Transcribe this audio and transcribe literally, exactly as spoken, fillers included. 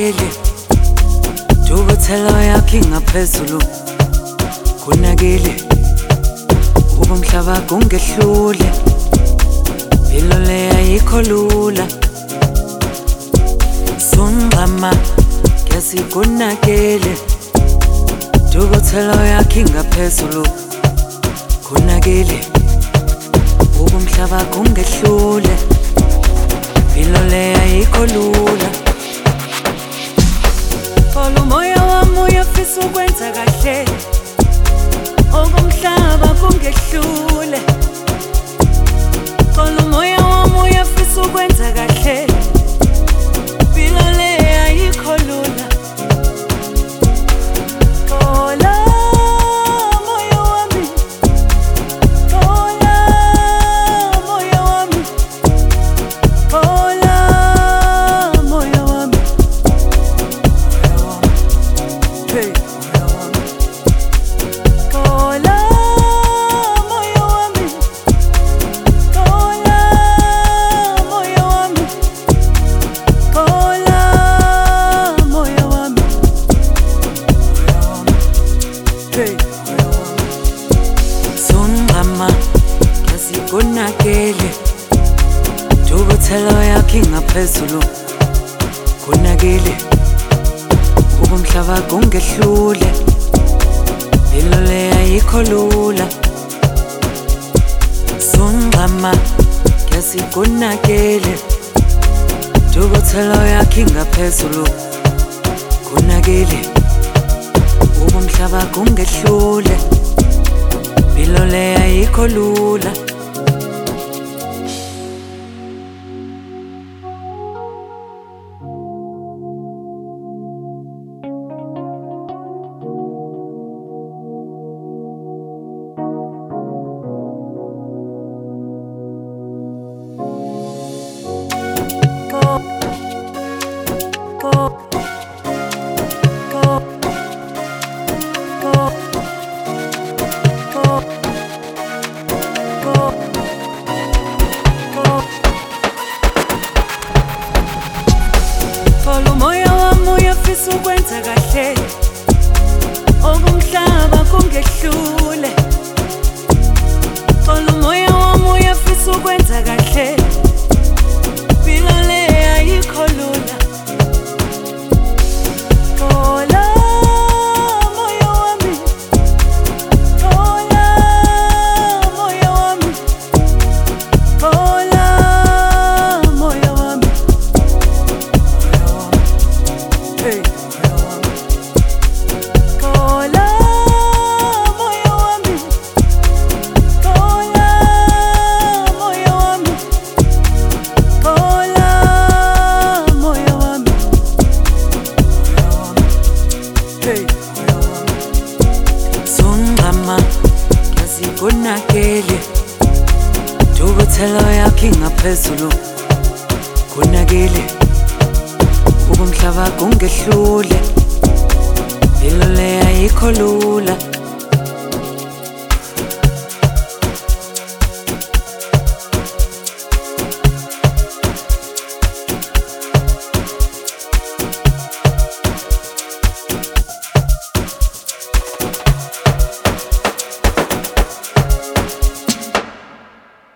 konakele Dukuthelo yakhe ngaphezulu konakele Ubumhlaba kungehlule Impilo le ayikho lula Sungqama kesi konakele Dukuthelo yakhe ngaphezulu konakele Ubumhlaba kungehlule Impilo le ayikho lula Xola umoya wami uyafisa ukwenza kahle Okumhlaba kungehlule Xola umoya wami uyafisa ukwenza kahle Impilo le ayikho lula Xola moya wami Xola moya wami Xola moya wami Hey Xola moya wami Xola moya wami Xola moya wami Hey Sungqama kesi konakele Dukuthelo yakhe ngaphezulu konakele Ubumhlaba kungehlule Impilo le ayikho lula Sungqama kesi konakele Dukuthelo yakhe ngaphezulu konakele Ubumhlaba kungehlule Impilo le ayikho lula Xola umoya wami uyafisa ukwenza kahle Okumhlaba kungehlule Xola umoya wami uyafisa ukwenza kahle Impilo le ayikho lula Xola moya wami Xola moya wami Xola moya wami Hey Xola moya wami Xola moya wami Xola moya wami Hey Sungqama kesi konakele Dukuthelo yakhe ngaphezulu konakele Ubumhlaba kungehlule Impilo le ayikho lula